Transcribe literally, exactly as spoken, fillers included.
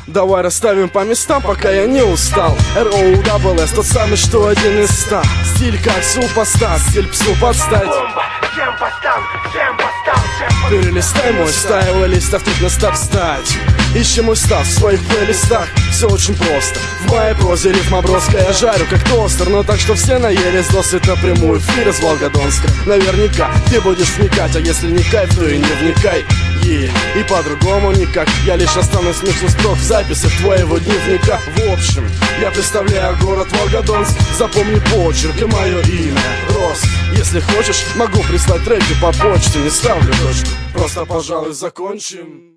Давай расставим по местам, пока я не устал. эр о дабл эс, тот самый, что один из ста. Стиль как супостат, стиль псу подстать. Всем постам, всем постам, всем. Перелистай мой стайл, листов тут на стоп стать. Ищи мой став в своих плейлистах. Все очень просто. В моей прозе рифма броская. Я жарю как тостер, но так, что все наелись досыта. Прямую эфир из Волгодонска. Наверняка ты будешь вникать, а если не кайф, то и не вникай. И, и по-другому никак. Я лишь останусь между строк в записях твоего дневника. В общем, я представляю город Волгодонск. Запомни почерк и мое имя Рос. Если хочешь, могу прислать треки по почте. Не ставлю точку, просто, пожалуй, закончим.